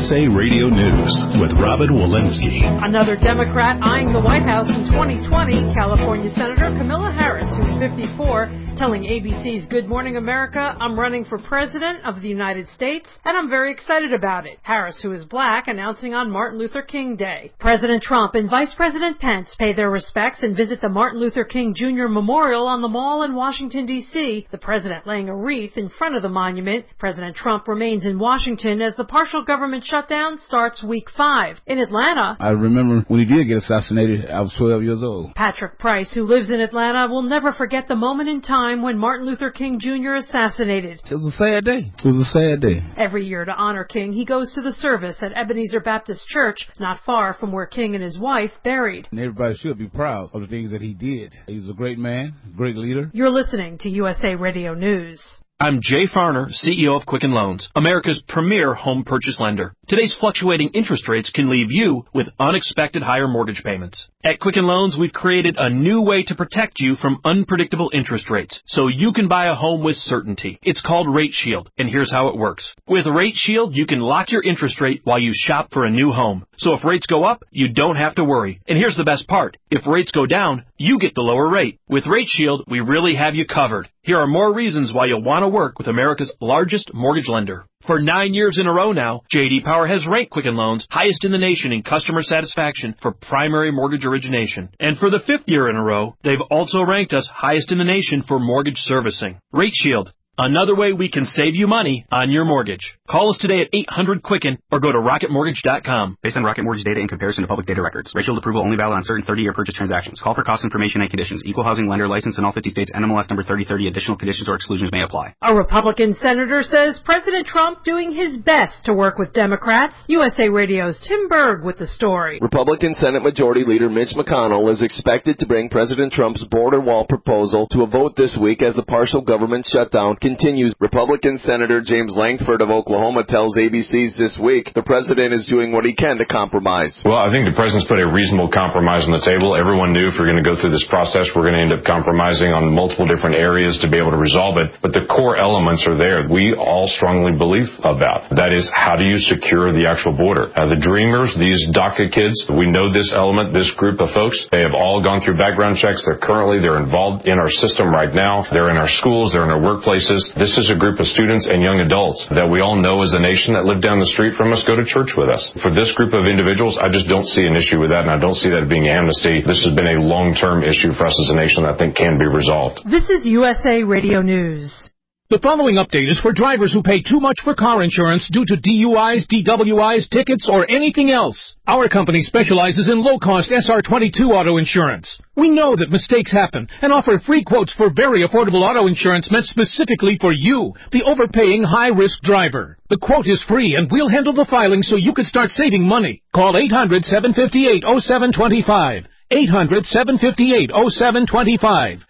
USA Radio News with Robin Walensky. Another Democrat eyeing the White House in 2020, California Senator Kamala Harris, who's 54, telling ABC's Good Morning America, "I'm running for president of the United States, and I'm very excited about it." Harris, who is black, announcing on Martin Luther King Day. President Trump and Vice President Pence pay their respects and visit the Martin Luther King Jr. Memorial on the Mall in Washington, D.C., the president laying a wreath in front of the monument. President Trump remains in Washington as the partial government shutdown starts week 5. In Atlanta, I remember when he did get assassinated, I was 12 years old. Patrick Price, who lives in Atlanta, will never forget the moment in time when Martin Luther King Jr. assassinated. It was a sad day. It was a sad day. Every year to honor King, he goes to the service at Ebenezer Baptist Church, not far from where King and his wife buried. And everybody should be proud of the things that he did. He was a great man, great leader. You're listening to USA Radio News. I'm Jay Farner, CEO of Quicken Loans, America's premier home purchase lender. Today's fluctuating interest rates can leave you with unexpected higher mortgage payments. At Quicken Loans, we've created a new way to protect you from unpredictable interest rates, so you can buy a home with certainty. It's called Rate Shield, and here's how it works. With Rate Shield, you can lock your interest rate while you shop for a new home. So if rates go up, you don't have to worry. And here's the best part. If rates go down, you get the lower rate. With Rate Shield, we really have you covered. Here are more reasons why you'll want to work with America's largest mortgage lender. For 9 years in a row now, J.D. Power has ranked Quicken Loans highest in the nation in customer satisfaction for primary mortgage origination. And for the 5th year in a row, they've also ranked us highest in the nation for mortgage servicing. Rate Shield, another way we can save you money on your mortgage. Call us today at 800-QUICKEN or go to rocketmortgage.com. Based on Rocket Mortgage data in comparison to public data records. Rate Shield approval only valid on certain 30-year purchase transactions. Call for cost information and conditions. Equal housing lender licensed in all 50 states. NMLS number 3030. Additional conditions or exclusions may apply. A Republican senator says President Trump doing his best to work with Democrats. USA Radio's Tim Berg with the story. Republican Senate Majority Leader Mitch McConnell is expected to bring President Trump's border wall proposal to a vote this week as the partial government shutdown continues. Republican Senator James Lankford of Oklahoma tells ABC's This Week the president is doing what he can to compromise. Well, I think the president's put a reasonable compromise on the table. Everyone knew if we're going to go through this process, we're going to end up compromising on multiple different areas to be able to resolve it. But the core elements are there. We all strongly believe about. That is, how do you secure the actual border? The Dreamers, these DACA kids, we know this element, this group of folks. They have all gone through background checks. They're involved in our system right now. They're in our schools. They're in our workplaces. This is a group of students and young adults that we all know as a nation that live down the street from us, go to church with us. For this group of individuals, I just don't see an issue with that, and I don't see that being amnesty. This has been a long-term issue for us as a nation that I think can be resolved. This is USA Radio News. The following update is for drivers who pay too much for car insurance due to DUIs, DWIs, tickets, or anything else. Our company specializes in low-cost SR22 auto insurance. We know that mistakes happen and offer free quotes for very affordable auto insurance meant specifically for you, the overpaying high-risk driver. The quote is free, and we'll handle the filing so you can start saving money. Call 800-758-0725. 800-758-0725.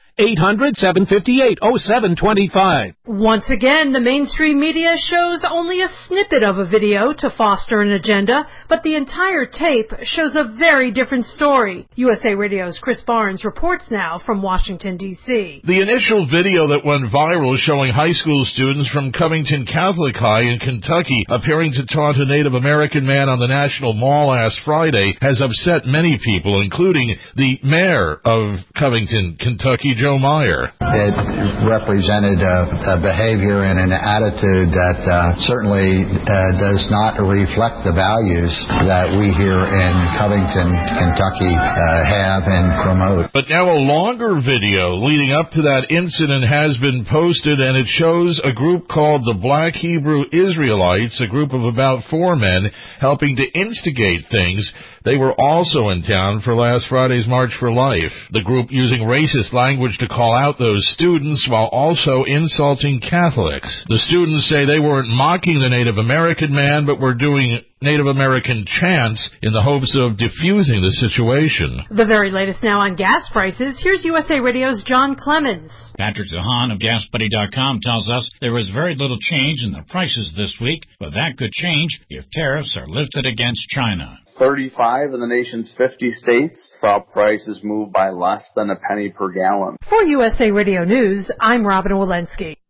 800-758-0725. Once again, the mainstream media shows only a snippet of a video to foster an agenda, but the entire tape shows a very different story. USA Radio's Chris Barnes reports now from Washington, D.C. The initial video that went viral showing high school students from Covington Catholic High in Kentucky appearing to taunt a Native American man on the National Mall last Friday has upset many people, including the mayor of Covington, Kentucky, Joe Meyer. It represented a behavior and an attitude that certainly does not reflect the values that we here in Covington, Kentucky have and promote. But now a longer video leading up to that incident has been posted, and it shows a group called the Black Hebrew Israelites, a group of about 4 men helping to instigate things. They were also in town for last Friday's March for Life. The group using racist language to call out those students while also insulting Catholics. The students say they weren't mocking the Native American man, but were doing Native American chants in the hopes of diffusing the situation. The very latest now on gas prices. Here's USA Radio's John Clemens. Patrick Zahan of GasBuddy.com tells us there was very little change in the prices this week, but that could change if tariffs are lifted against China. 35 of the nation's 50 states saw prices move by less than a penny per gallon. For USA Radio News, I'm Robin Walensky.